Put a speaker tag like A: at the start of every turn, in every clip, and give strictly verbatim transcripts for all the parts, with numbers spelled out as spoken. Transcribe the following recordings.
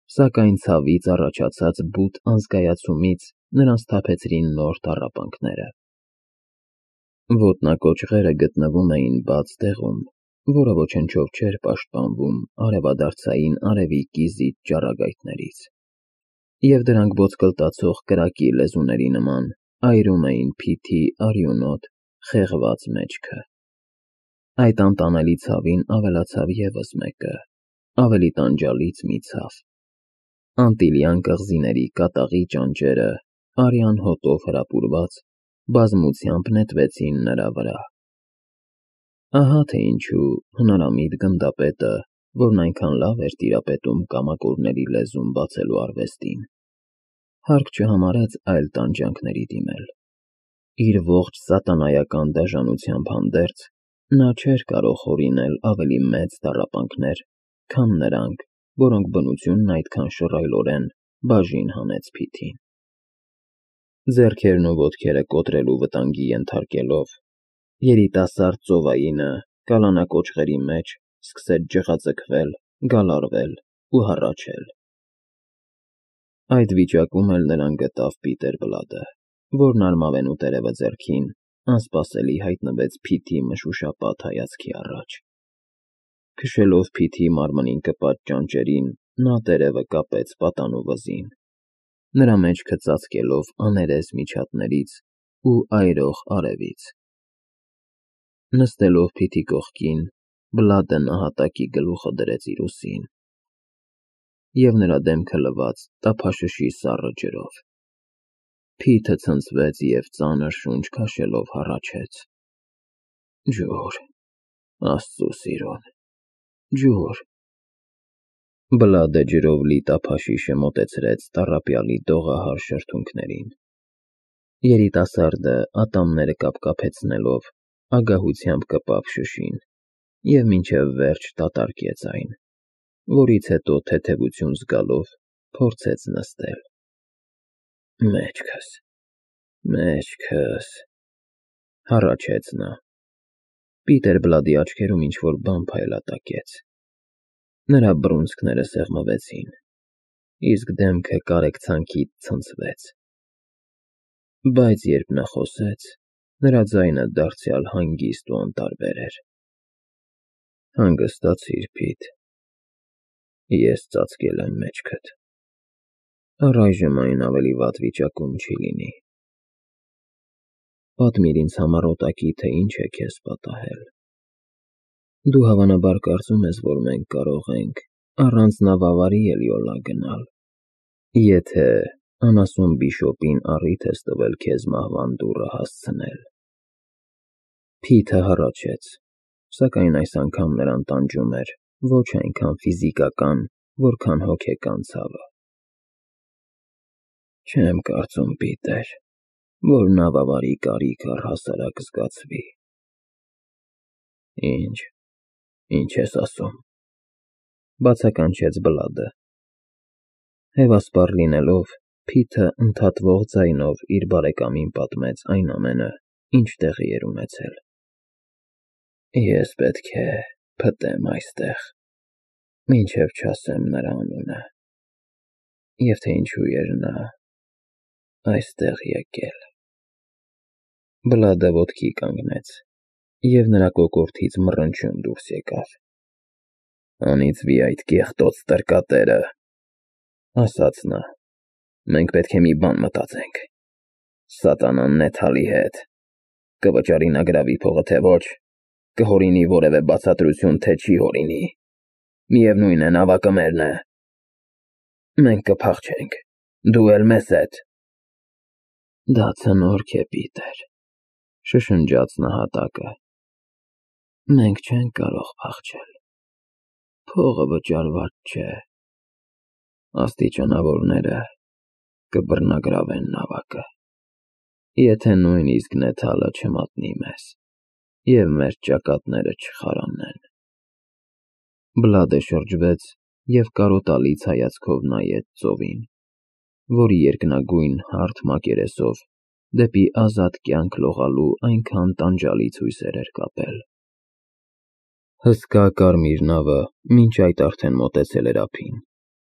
A: Սակայն ցավից առաջացած բութ անզգայացումից նրան սթափեցրին նոր տառապանքները։ Ոտնակոճղերը գտնվում էին բաց տեղում, որը ոչնչով չէր պաշտպանվում արևադարձային արևի կիզիչ ճառագայթներից, և դրանք ոտկլտացող կրակի լեզուների նման այրում էին Փիթի արյունոտ, խեղված մեջքը։ Այդ անտանելի ցավին ավելացավ ևս մեկը, ավելի տանջալից մի ցավ։ Անտիլյան կղզիների կատաղի ճանճերը, արյան հոտով հրապուրված, բազմությամբ նետվեցին նրա վրա։ Ահա թե ինչու հնարամիտ գնդապետը, որն այնքան լավ էր տիրապետում կամակորների լեզուն բացելու արվեստին, հարկ չհամարեց այլ տանջանքների դիմել։ Իր ողջ սատանայական դաժանությամբ հանդերձ, նա չէր կարող հորինել ավելի մեծ տառապանքներ, քան նրանք, որոնք բնությունն այդքան շռայլորեն բաժին հանեց Փիթին։ Ձեռքերն ու ոտքերը կոտրելու վտանգի ենթարկելով, երիտասարդ ծովայինը գալանակոճղերի մեջ սկսեց ջղաձգվել, գալարվել ու հառաչել։ Այդ վիճակում էլ նրան գտավ Պիտեր Բլադը, որն արմավենու տերևը ձեռքին անսպասելի հայտնվեց Փիթի մշուշապատ հայացքի առաջ։ Քշելով Փիթի մարմնին կպած ճանճերին, նա տերևը կապեց պատանու վզին, նրա մեջքը ծածկելով աներես միջատներից ու այրող արևից։ Նստելով Փիթի կողքին, Բլադը նահատակի գլուխը դրեց իր ուսին, և նրա դեմքը լվաց տափաշշի սառը ջրով։ Փիթը ցնցվեց և ծանր շունչ քաշելով հառաչեց. «Ջուր, Աստծո սիրուն, ջուր»։ Բլադը ջրով լի տափաշիշը մոտեցրեց տառապյալի դողահար շրթունքներին։ Երիտասարդը ատամները կապկապեցնելով ագահությամբ կպավ շշին և մինչև վերջ դատարկեց այն, որից հետո թեթևություն զգալով փորձեց նստել։ «Մեջքս, մեջքս», հառաչեց նա։ Պիտեր Բլադի աչքերում ինչ-որ բան փայլատակեց։ Նրա բռունցքները սեղմվեցին, իսկ դեմքը կարեկցանքից ցնցվեց։ Բայց երբ նա խոսեց, նրա ձայնը դարձյալ հանգիստ ու անտարբեր էր։ «Հանգստացիր, Փիթ, ես ծածկել եմ մեջքդ, առայժմ այն ավելի վատ վիճակում չի լինի։ Պատմիր ինձ համար օտակի, թե ինչ է քեզ պատահել։ Դու հավանաբար կարծում ես, որ մենք կարող ենք առանց նավավարի Էլիոլա գնալ, եթե անասուն բիշոպին առիթ ես տվել քեզ մահվան դուռը հասցնել»։ Փիթը հառաչեց, սակայն այս անգամ նրան տանջում էր ոչ այնքան ֆիզիկական, որքան հոգեկան ցավը։ «Չեմ կարծում, Պիտեր, որ նավավարի կարիք առհասարակ զգացվի»։ «Ի՞նչ, ինչ ես ասում», բացականչեց Բլադը։ Հևասպառ լինելով, Փիթը ընդհատվող ձայնով իր բարեկամին պատմեց այն ամենը, ինչ տեղի էր ունեցել։ «Ես պետք է փտեմ այստեղ, մինչև չասեմ նրա անունը, և թե ինչու էր նա այստեղ եկել»։ Բլադը ոտքի կանգնեց, և նրա կոկորդից մռնչյուն դուրս եկավ։ «Անիծվի այդ կեղտոտ տրկատերը», ասաց նա։ «Մենք պետք է մի բան մտածենք։ Սատանան նեթալի հետ, կվճարի նա գրավի փողը, թե ոչ, կհորինի որևէ բացատրություն, թե չի հորինի, միևնույն է, նավակը մերն է։ Մենք կփախչենք, դու էլ մեզ հետ»։ «Դա ցնորք է, Պիտեր», շշնջաց նահատակը։ «Մենք չենք կարող փախչել, փողը վճարված չէ, աստիճանավորները կբռնագրավեն նավակը, եթե նույնիսկ նեթալը չմատնի մեզ, և մեր ճակատները չխարանեն»։ Բլադը շրջվեց և կարոտալից հայացքով նայեց ծովին, որի երկնագույն հարթ մակերեսով դեպի ազատ կյանք լողալու այնքան տանջալի ցույցեր էր կապել։ Հսկա կարմիր նավը մինչ այդ արդեն մոտեցել էր ափին,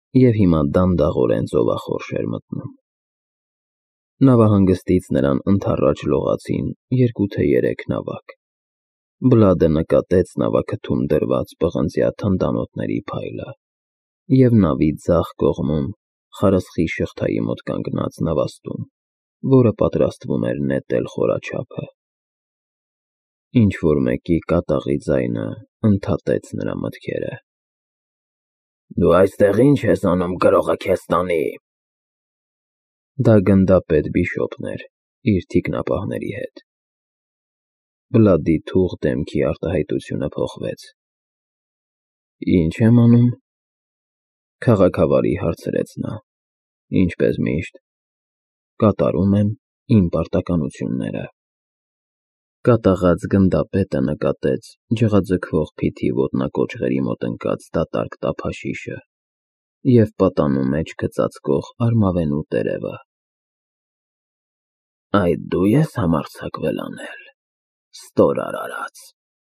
A: և հիմա դանդաղորեն ծովախորշ էր մտնում։ Նավահանգստից նրան ընդառաջ լողացին երկու թե երեք նավակ։ Բլադը նկատեց նավաքթում դրված պղնձյա թնդանոթների փայլը և նավի ձախ կողմում խարսխի շղթայի մոտ կանգնած նավաստուն, որը պատրաստվում էր նետել խորաչափը։ Ինչ-որ մեկի կատաղի ձայնը ընդհատեց նրա մտքերը։ «Դու այստեղ ի՞նչ ես անում, գրողը քեզ տանի»։ Դա գնդապետ Բիշոպն էր իր թիկնապահների հետ։ Բլադի թուղ դեմքի արտահայտությունը փոխվեց։ «Ի՞նչ եմ անում,» քաղաքավարի հարցրեց նա, ինչպես միշտ, կատարում եմ իմ պարտականությունները։ Կատաղած գնդապետը նկատեց ջղաձգվող փիթի ոտնակոճղերի մոտ ընկած դատարկ տափաշիշը և պատանու մեջքը ծածկող արմավենու տերևը։ «Այդ դու ես համարձակվել անել, ստորար արած»։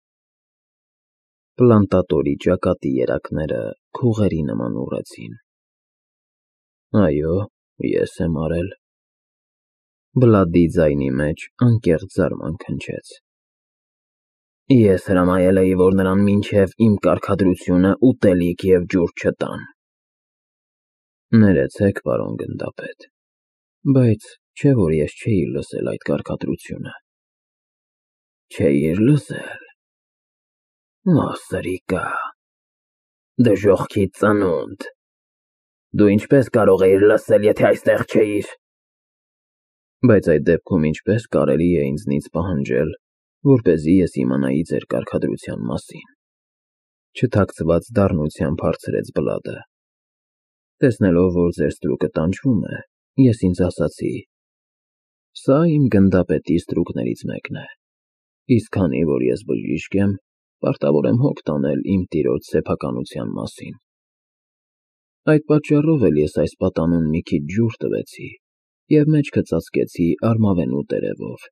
A: Պլանտատորի ճակատի երակները քուղերի նման ուռեցին։ «Այո, ես եմ արել»։ Բլադի ձայնի մեջ անկեղծ զարմանք հնչեց։ «Ես հրամայել էի, որ նրան մինչև իմ կարգադրությունը ուտելիք և ջուր չտան»։ Ներեցեք, պարոն գնդապետ, բայց չէ՞ որ ես չէի լսել այդ կարգադրությունը։ Չէիր լսել։ Օ, սրիկա, դժոխքիդ ծնունդ, դու ինչպես կարող էիր լսել, եթե այստեղ չէիր։ Բայց այդ դեպքում ինչպես կարելի է ինձնից պահանջել, որպեսզի ես իմանայի ձեր կարգադրության մասին։ Չթաքցված դառնությամբ հարցրեց Բլադը։ Տեսնելով, որ ձեր ստրուկը տանջվում է, ես ինձ ասացի. «Սա իմ գնդապետի ստրուկներից մեկն է, իսկ քանի որ ես բժիշկ եմ, պարտավոր եմ հոգ տանել իմ տիրոջ սեփականության մասին։ Այդ պատճառով էլ ես այս պատանուն մի քիչ ջուր տվեցի և մեջքը ծածկեցի արմավենու տերևով։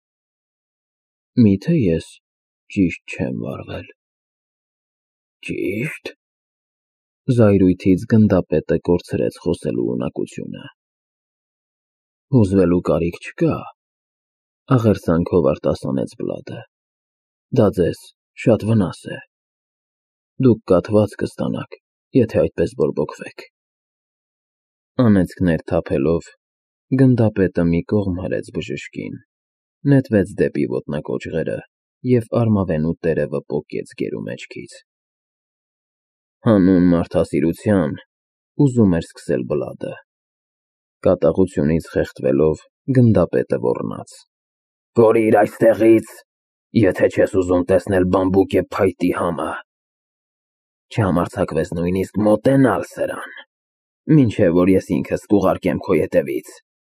A: Միթե ես ճիշտ չեմ վարվել»։ Ճի՞շտ։ Զայրույթից գնդապետը կորցրեց խոսելու ունակությունը։ Հուզվելու կարիք չկա, աղերսանքով արտասանեց Բլադը։ Դա ձեզ շատ վնաս է։ Դուք կաթված կստանաք, եթե այդպես բորբոքվեք։ Անեծքներ թափելով, գնդապետը մի կողմ հրեց բժշկին, նետվեց դեպի ոտնակոճղերը և արմավենու տերևը պոկեց գերու մեջքից։ Հանուն մարդասիրության, ուզում էր սկսել Բլադը։ Կատաղությունից խեղդվելով, գնդապետը ոռնաց. «Կորիր այստեղից, եթե չես ուզում տեսնել բամբուկե փայտի համը։ Չհամարձակվես նույնիսկ մոտենալ սրան, մինչև որ ես ինքս կուղարկեմ քո ետևից»։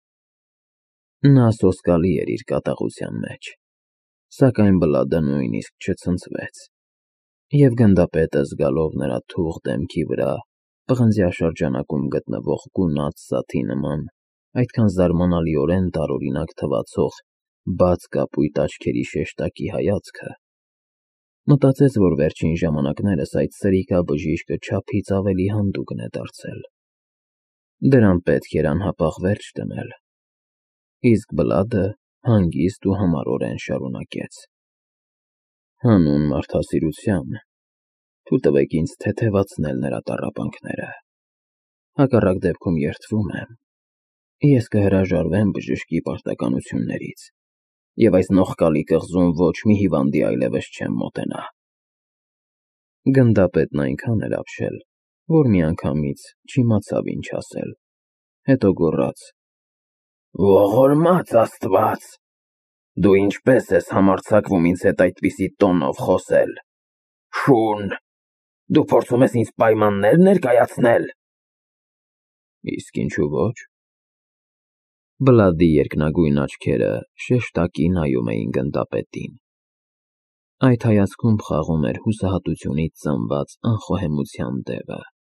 A: Նա սոսկալի էր իր կատաղության մեջ, սակայն Բլադը նույնիսկ չցնցվեց, և գնդապետը զգալով նրա թուղ դեմքի վրա պղնձյա շրջանակում գտնվող գունատ սաթի նման այդքան զարմանալիորեն տարօրինակ թվացող բաց կապույտ աչքերի շեշտակի հայացքը, մտածեց, որ վերջին ժամանակներս այդ սրիկա բժիշկը չափից ավելի հանդուգն է դարձել։ Դրան պետք էր անհապաղ վերջ դնել։ Իսկ Բլադը հանգիստ ու համառորեն շարունակեց. «Հանուն մարդասիրության, թույլ տվեք ինձ թեթևացնել նրա տառապանքները։ Հակառակ դեպքում երդվում եմ, ես կհրաժարվեմ բժշկի պարտականություններից և այս նողկալի կղզում ոչ մի հիվանդի այլևս չեմ մոտենա»։ Գնդապետն այնքան էր ապշել, որ միանգամից չիմացավ ինչ ասել, հետո գոռաց. «Ողորմած Աստված, դու ինչպե՞ս ես համարձակվում ինձ հետ այդպիսի տոնով խոսել։ Շուն, դու փորձում ես ինձ պայմաննե՞ր ներկայացնել»։ Իսկ ինչու ոչ։ Բլադի երկնագույն աչքերը շեշտակի նայում էին գնդապետին։ Այդ հայացքում խաղում էր հուսահատությունից ծնված անխոհեմության դևը։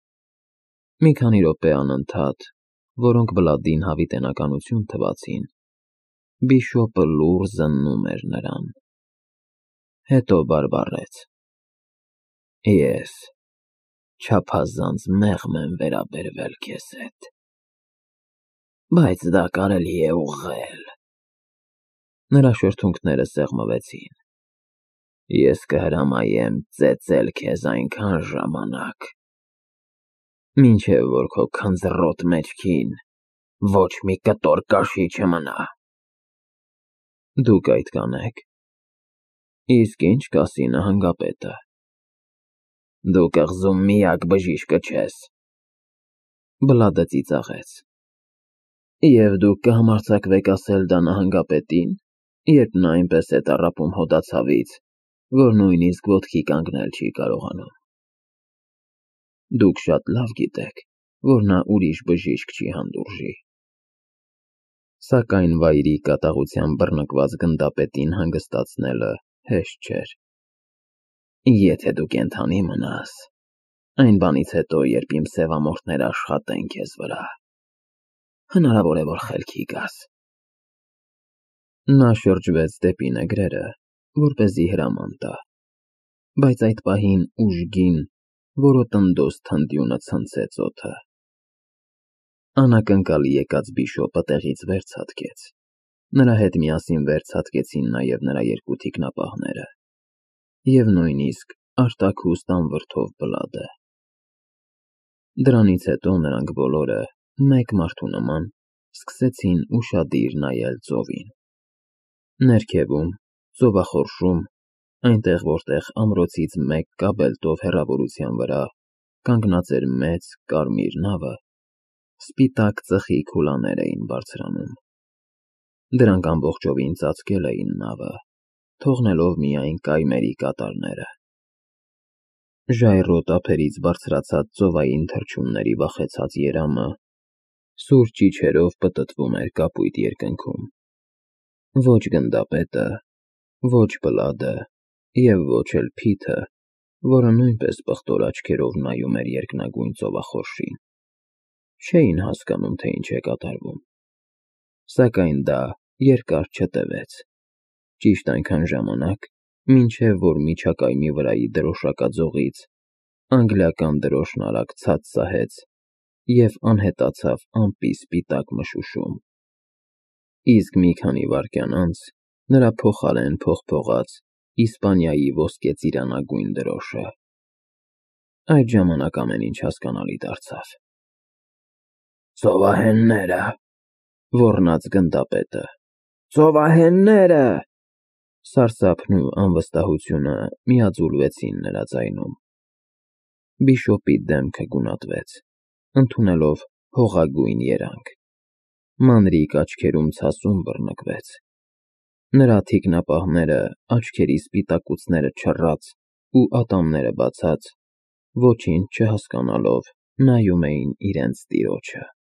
A: Մի քանի րոպե անընդհատ, որոնք Բլադին հավիտենականություն թվացին, Բիշոպը լուռ զննում էր նրան։ Հետո բարբառեց. «Ես չափազանց մեղմ եմ վերաբերվել քեզ հետ, բայց դա կարելի է ուղղել։ Նրա շրթունքները սեղմվեցին։ Ես կհրամայեմ ծեծել քեզ այնքան ժամանակ, մինչև որ քո քնձռոտ մեջքին ոչ մի կտոր կաշի չմնա։ Դուք այդ կանեք։ Իսկ ինչ կասի նահանգապետը։ Դու կղզում միակ բժիշկը չես։ Բլադը ծիծաղեց։ Եվ դուք կհամարձակվեք ասել դա նահանգապետին, երբ նա այնպես է տառապում հոդացավից, որ նույնիսկ ոտքի կանգնել չի կարողանում։ Դուք շատ լավ գիտեք, որ նա ուրիշ բժիշկ չի հանդուրժի։ Սակայն վայրի կատաղությամբ բռնկված գնդապետին հանգստացնելը հեշտ չէր։ Եթե դու կենդանի մնաս, այն բանից հետո, երբ իմ սևամորթները աշխատեն քեզ վրա, հնարավոր է, որ խելքի գաս։ Նա շրջվեց դեպի նեգրերը, որպեսզի հրաման տա, բայց այդ պահին ուժգին, որոտնդոս թնդյունը ցնցեց օդը։ Անակնկալի եկած բիշոպը տեղից վեր ցատկեց։ Նրա հետ միասին վեր ցատկեցին նաև նրա երկու թիկնապահները և նույնիսկ արտաքուստ անվրդով Բլադը։ Դրանից հետո նրանք բոլորը, մեկ մարդու նման, սկսեցին ուշադիր նայել ծովին։ Ներքևում, ծովախորշում, այնտեղ, որտեղ ամրոցից մեկ կաբելտով հեռավորության վրա կանգնած էր մեծ կարմիր նավը, սպիտակ ծխի քուլաներ էին բարձրանում։ Դրանք ամբողջովին ծածկել էին նավը, թողնելով միայն կայմերի կատարները։ Ժայռոտ ափերից բարձրացած ծովային թռչունների վախեցած երամը սուր ճիչերով պտտվում էր կապույտ երկնքում։ Ոչ գնդապետը, ոչ Բլադը և ոչ էլ Փիթը, որը նույնպես պղտոր աչքերով նայում էր երկնագույն ծովախորշին, չէին հասկանում, թե ինչ է կատարվում։ Սակայն դա երկար չտևեց, ճիշտ այնքան ժամանակ, մինչև որ միջակայմի վրայի դրոշակաձողից անգլիական դրոշն արագ ցած սահեց և անհետացավ ամպի սպիտակ մշուշում, իսկ մի քանի վայրկյան անց նրա փոխարեն փողփողաց Իսպանիայի ոսկեծիրանագույն դրոշը։ Այդ ժամանակ ամեն ինչ հասկանալի դարձավ։ Ծովահենները, ոռնաց գնդապետը, ծովահենները… Սարսափն ու անվստահությունը միաձուլվեցին նրա ձայնում։ Բիշոպի դեմքը գունատվեց, ընդունելով հողագույն երանգ։ Մանրիկ աչքերում ցասում բռնկվեց։ Նրա թիկնապահները, աչքերի սպիտակուցները չռած ու ատամները բացած, ոչինչ չհասկանալով նայում էին իրենց տիրոջը։